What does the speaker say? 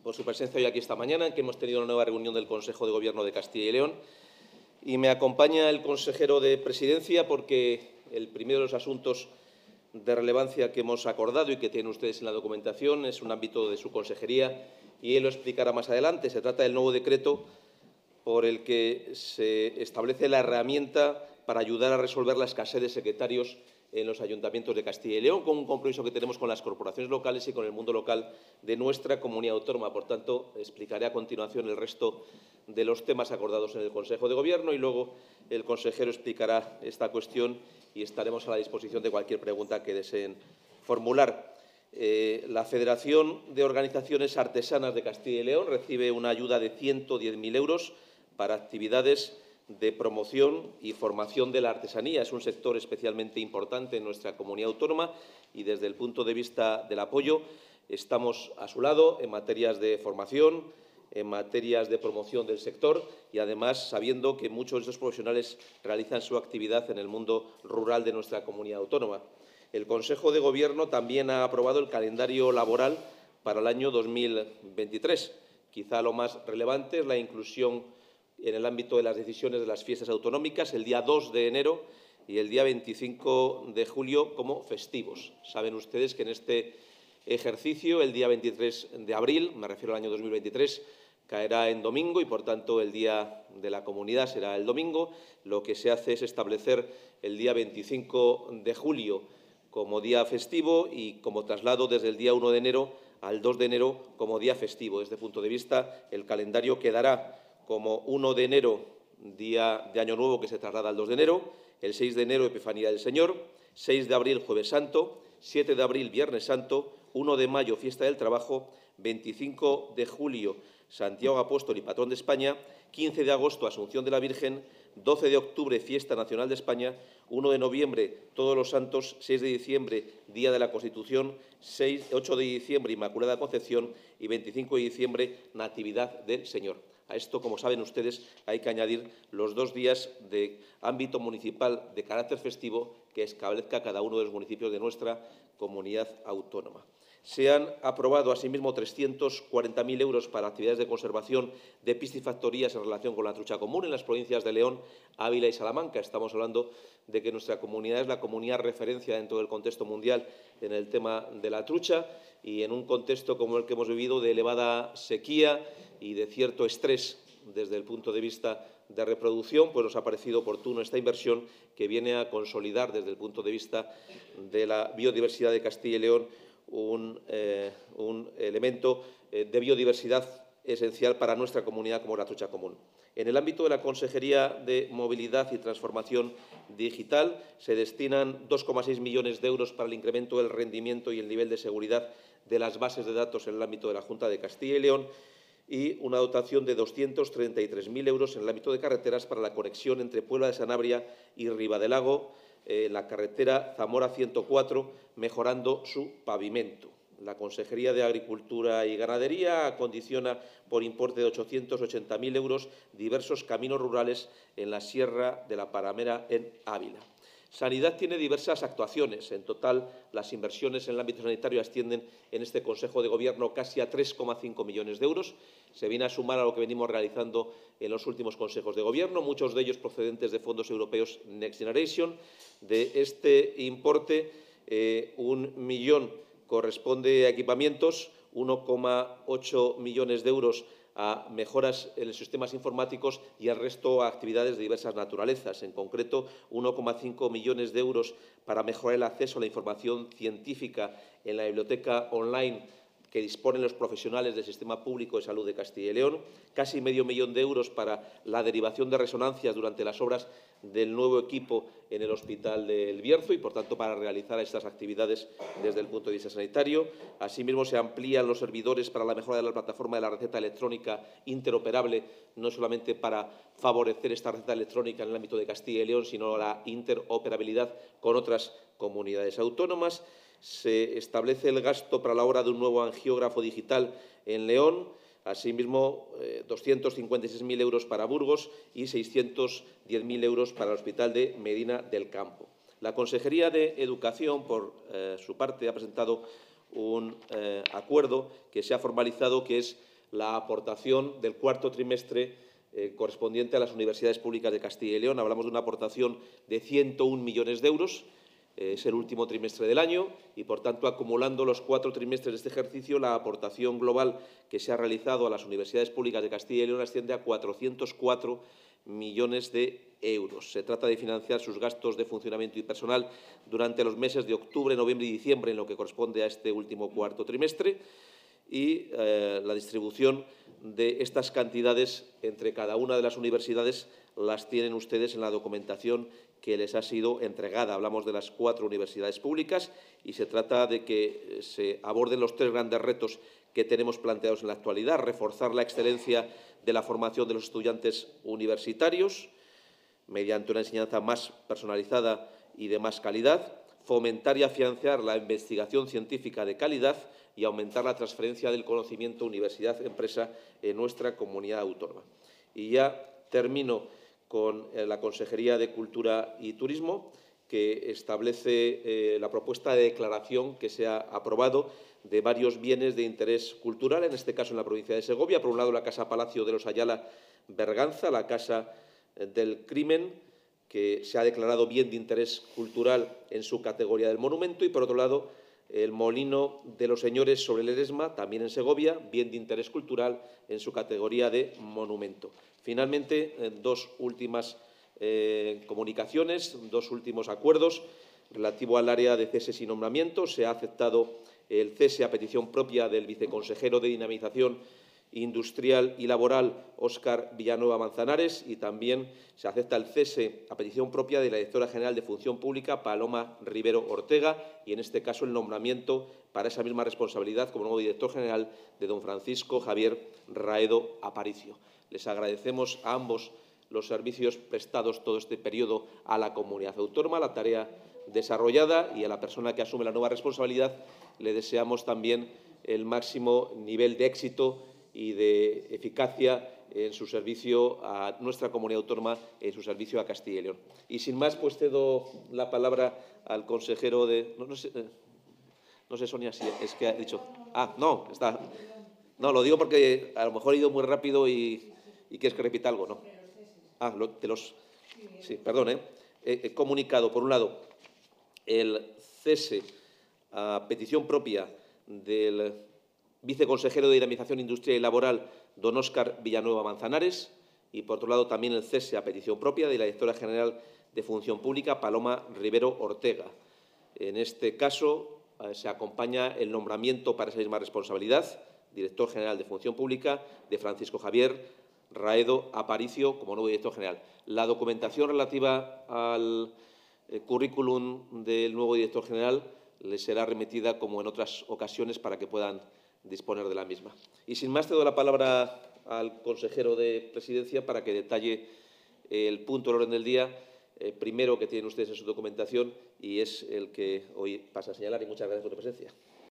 por su presencia hoy aquí esta mañana, en que hemos tenido una nueva reunión del Consejo de Gobierno de Castilla y León. Y me acompaña el consejero de Presidencia porque el primero de los asuntos de relevancia que hemos acordado y que tienen ustedes en la documentación es un ámbito de su consejería y él lo explicará más adelante. Se trata del nuevo decreto por el que se establece la herramienta para ayudar a resolver la escasez de secretarios en los ayuntamientos de Castilla y León, con un compromiso que tenemos con las corporaciones locales y con el mundo local de nuestra comunidad autónoma. Por tanto, explicaré a continuación el resto de los temas acordados en el Consejo de Gobierno y luego el consejero explicará esta cuestión y estaremos a la disposición de cualquier pregunta que deseen formular. La Federación de Organizaciones Artesanas de Castilla y León recibe una ayuda de 110.000 euros para actividades de promoción y formación de la artesanía. Es un sector especialmente importante en nuestra comunidad autónoma y, desde el punto de vista del apoyo, estamos a su lado en materias de formación, en materias de promoción del sector y, además, sabiendo que muchos de estos profesionales realizan su actividad en el mundo rural de nuestra comunidad autónoma. El Consejo de Gobierno también ha aprobado el calendario laboral para el año 2023. Quizá lo más relevante es la inclusión en el ámbito de las decisiones de las fiestas autonómicas, el día 2 de enero y el día 25 de julio como festivos. Saben ustedes que en este ejercicio, el día 23 de abril, me refiero al año 2023, caerá en domingo y, por tanto, el Día de la Comunidad será el domingo. Lo que se hace es establecer el día 25 de julio como día festivo y como traslado desde el día 1 de enero al 2 de enero como día festivo. Desde este punto de vista, el calendario quedará como 1 de enero, día de Año Nuevo, que se traslada al 2 de enero, el 6 de enero, Epifanía del Señor, 6 de abril, Jueves Santo, 7 de abril, Viernes Santo, 1 de mayo, Fiesta del Trabajo, 25 de julio, Santiago Apóstol y Patrón de España, 15 de agosto, Asunción de la Virgen, 12 de octubre, Fiesta Nacional de España, 1 de noviembre, Todos los Santos, 6 de diciembre, Día de la Constitución, 8 de diciembre, Inmaculada Concepción y 25 de diciembre, Natividad del Señor. A esto, como saben ustedes, hay que añadir los 2 días de ámbito municipal de carácter festivo que establezca cada uno de los municipios de nuestra comunidad autónoma. Se han aprobado, asimismo, 340.000 euros para actividades de conservación de piscifactorías en relación con la trucha común en las provincias de León, Ávila y Salamanca. Estamos hablando de que nuestra comunidad es la comunidad referencia dentro del contexto mundial en el tema de la trucha y, en un contexto como el que hemos vivido de elevada sequía y de cierto estrés desde el punto de vista de reproducción, pues nos ha parecido oportuno esta inversión que viene a consolidar desde el punto de vista de la biodiversidad de Castilla y León un elemento de biodiversidad esencial para nuestra comunidad como la trucha común. En el ámbito de la Consejería de Movilidad y Transformación Digital se destinan 2,6 millones de euros para el incremento del rendimiento y el nivel de seguridad de las bases de datos en el ámbito de la Junta de Castilla y León y una dotación de 233.000 euros en el ámbito de carreteras para la conexión entre Puebla de Sanabria y Ribadelago, la carretera Zamora 104, mejorando su pavimento. La Consejería de Agricultura y Ganadería acondiciona por importe de 880.000 euros diversos caminos rurales en la Sierra de la Paramera, en Ávila. Sanidad tiene diversas actuaciones. En total, las inversiones en el ámbito sanitario ascienden en este Consejo de Gobierno casi a 3,5 millones de euros. Se viene a sumar a lo que venimos realizando en los últimos consejos de Gobierno, muchos de ellos procedentes de fondos europeos Next Generation. De este importe, 1 millón corresponde a equipamientos, 1,8 millones de euros a mejoras en los sistemas informáticos y el resto a actividades de diversas naturalezas. En concreto, 1,5 millones de euros para mejorar el acceso a la información científica en la biblioteca online que disponen los profesionales del Sistema Público de Salud de Castilla y León, casi medio millón de euros para la derivación de resonancias durante las obras del nuevo equipo en el Hospital del Bierzo y, por tanto, para realizar estas actividades desde el punto de vista sanitario. Asimismo, se amplían los servidores para la mejora de la plataforma de la receta electrónica interoperable, no solamente para favorecer esta receta electrónica en el ámbito de Castilla y León, sino la interoperabilidad con otras comunidades autónomas. Se establece el gasto para la obra de un nuevo angiógrafo digital en León, asimismo 256.000 euros para Burgos y 610.000 euros para el Hospital de Medina del Campo. La Consejería de Educación, por su parte, ha presentado un acuerdo que se ha formalizado, que es la aportación del cuarto trimestre correspondiente a las universidades públicas de Castilla y León. Hablamos de una aportación de 101 millones de euros. Es el último trimestre del año y, por tanto, acumulando los 4 trimestres de este ejercicio, la aportación global que se ha realizado a las universidades públicas de Castilla y León asciende a 404 millones de euros. Se trata de financiar sus gastos de funcionamiento y personal durante los meses de octubre, noviembre y diciembre, en lo que corresponde a este último cuarto trimestre, y la distribución de estas cantidades entre cada una de las universidades las tienen ustedes en la documentación que les ha sido entregada. Hablamos de las 4 universidades públicas y se trata de que se aborden los 3 grandes retos que tenemos planteados en la actualidad: reforzar la excelencia de la formación de los estudiantes universitarios mediante una enseñanza más personalizada y de más calidad, fomentar y afianzar la investigación científica de calidad y aumentar la transferencia del conocimiento universidad-empresa en nuestra comunidad autónoma. Y ya termino con la Consejería de Cultura y Turismo, que establece la propuesta de declaración que se ha aprobado de varios bienes de interés cultural, en este caso en la provincia de Segovia. Por un lado, la Casa Palacio de los Ayala Berganza, la Casa del Crimen, que se ha declarado bien de interés cultural en su categoría del monumento, y, por otro lado, el Molino de los Señores sobre el Eresma, también en Segovia, bien de interés cultural en su categoría de monumento. Finalmente, 2 últimas comunicaciones, 2 últimos acuerdos relativo al área de ceses y nombramientos. Se ha aceptado el cese a petición propia del viceconsejero de Dinamización Industrial y Laboral, Óscar Villanueva Manzanares, y también se acepta el cese a petición propia de la directora general de Función Pública, Paloma Rivero Ortega, y en este caso el nombramiento para esa misma responsabilidad como nuevo director general de don Francisco Javier Raedo Aparicio. Les agradecemos a ambos los servicios prestados todo este periodo a la comunidad autónoma, la tarea desarrollada, y a la persona que asume la nueva responsabilidad le deseamos también el máximo nivel de éxito y de eficacia en su servicio a nuestra comunidad autónoma, en su servicio a Castilla y León. Y sin más, pues cedo la palabra al consejero de... No sé, Sonia, si es que ha dicho... No, está... No, lo digo porque a lo mejor he ido muy rápido y quieres que repita algo, ¿no? Sí, perdón, he comunicado, por un lado, el cese a petición propia del viceconsejero de Dinamización Industrial y Laboral, don Óscar Villanueva Manzanares, y, por otro lado, también el cese a petición propia de la directora general de Función Pública, Paloma Rivero Ortega. En este caso, se acompaña el nombramiento para esa misma responsabilidad, director general de Función Pública, de Francisco Javier Raedo Aparicio como nuevo director general. La documentación relativa al currículum del nuevo director general les será remitida, como en otras ocasiones, para que puedan disponer de la misma. Y sin más, cedo la palabra al consejero de Presidencia para que detalle el punto del orden del día primero que tienen ustedes en su documentación, y es el que hoy pasa a señalar. Y muchas gracias por su presencia.